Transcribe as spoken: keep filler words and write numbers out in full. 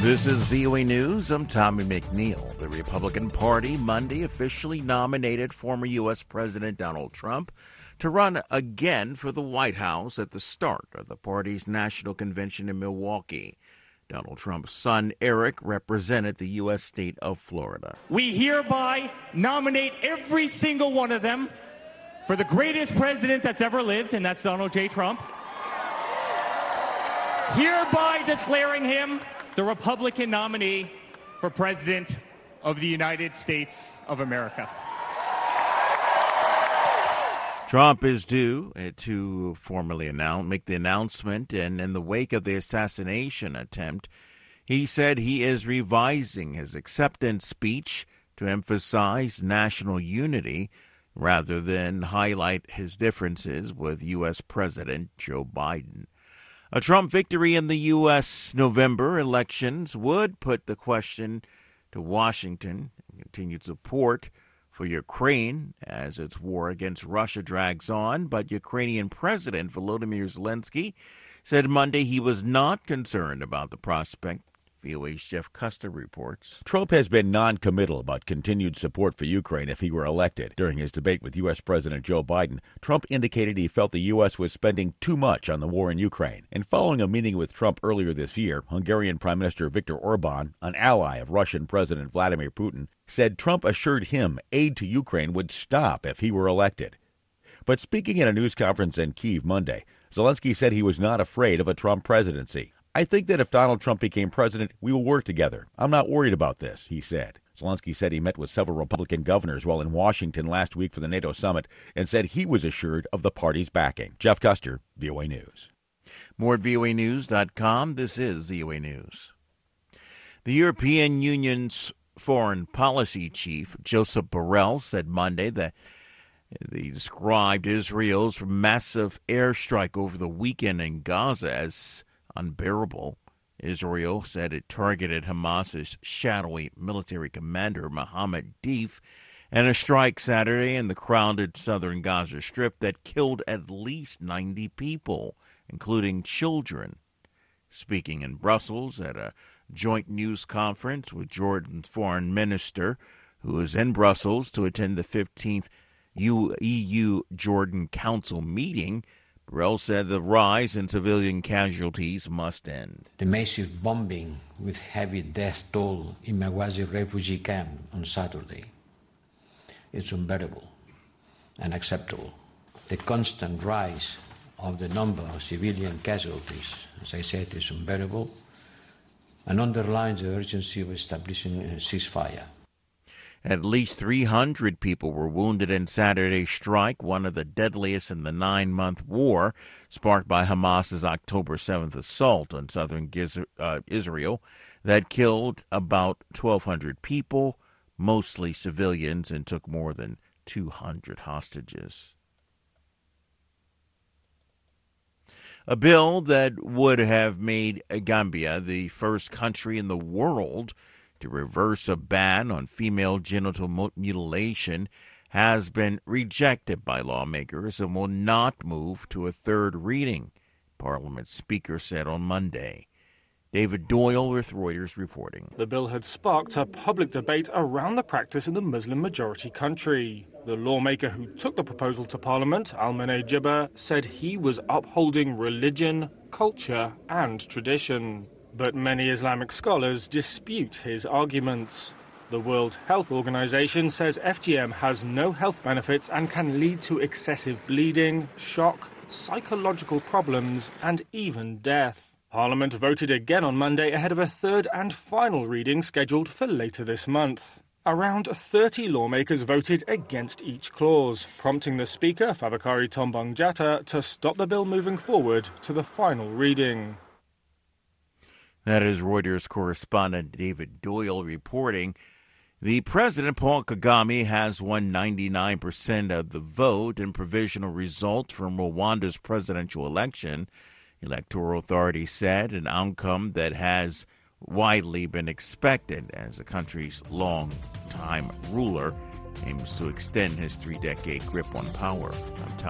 This is V O A News. I'm Tommy McNeil. The Republican Party Monday officially nominated former U S. President Donald Trump to run again for the White House at the start of the party's national convention in Milwaukee. Donald Trump's son, Eric, represented the U S state of Florida. We hereby nominate every single one of them for the greatest president that's ever lived, and that's Donald J. Trump. Hereby declaring him the Republican nominee for President of the United States of America. Trump is due to formally announce, make the announcement, and in the wake of the assassination attempt, he said he is revising his acceptance speech to emphasize national unity rather than highlight his differences with U S. President Joe Biden. A Trump victory in the U S November elections would put the question to Washington and continued support for Ukraine as its war against Russia drags on. But Ukrainian President Volodymyr Zelensky said Monday he was not concerned about the prospect. V O A's Jeff Custer reports. Trump has been non-committal about continued support for Ukraine if he were elected. During his debate with U S. President Joe Biden, Trump indicated he felt the U S was spending too much on the war in Ukraine. And following a meeting with Trump earlier this year, Hungarian Prime Minister Viktor Orban, an ally of Russian President Vladimir Putin, said Trump assured him aid to Ukraine would stop if he were elected. But speaking at a news conference in Kyiv Monday, Zelensky said he was not afraid of a Trump presidency. I think that if Donald Trump became president, we will work together. I'm not worried about this, he said. Zelensky said he met with several Republican governors while in Washington last week for the NATO summit and said he was assured of the party's backing. Jeff Custer, V O A News. More at V O A news dot com. This is V O A News. The European Union's foreign policy chief, Joseph Borrell, said Monday that he described Israel's massive airstrike over the weekend in Gaza as unbearable. Israel said it targeted Hamas's shadowy military commander, Mohammed Deif, in a strike Saturday in the crowded southern Gaza Strip that killed at least ninety people, including children. Speaking in Brussels at a joint news conference with Jordan's foreign minister, who is in Brussels to attend the fifteenth E U-Jordan Council meeting, Borrell said the rise in civilian casualties must end. The massive bombing with heavy death toll in Maghazi refugee camp on Saturday is unbearable and unacceptable. The constant rise of the number of civilian casualties, as I said, is unbearable and underlines the urgency of establishing a ceasefire. At least three hundred people were wounded in Saturday's strike, one of the deadliest in the nine-month war, sparked by Hamas's October seventh assault on southern Giz- uh, Israel that killed about twelve hundred people, mostly civilians, and took more than two hundred hostages. A bill that would have made Gambia the first country in the world to reverse a ban on female genital mutilation has been rejected by lawmakers and will not move to a third reading, Parliament Speaker said on Monday. David Doyle with Reuters reporting. The bill had sparked a public debate around the practice in the Muslim-majority country. The lawmaker who took the proposal to Parliament, Almane Jibba, said he was upholding religion, culture and tradition. But many Islamic scholars dispute his arguments. The World Health Organization says F G M has no health benefits and can lead to excessive bleeding, shock, psychological problems, and even death. Parliament voted again on Monday ahead of a third and final reading scheduled for later this month. Around thirty lawmakers voted against each clause, prompting the Speaker, Fabakary Tombong Jatta, to stop the bill moving forward to the final reading. That is Reuters correspondent David Doyle reporting. The President, Paul Kagame, has won ninety-nine percent of the vote in provisional results from Rwanda's presidential election. Electoral authorities said an outcome that has widely been expected as the country's long-time ruler aims to extend his three-decade grip on power. I'm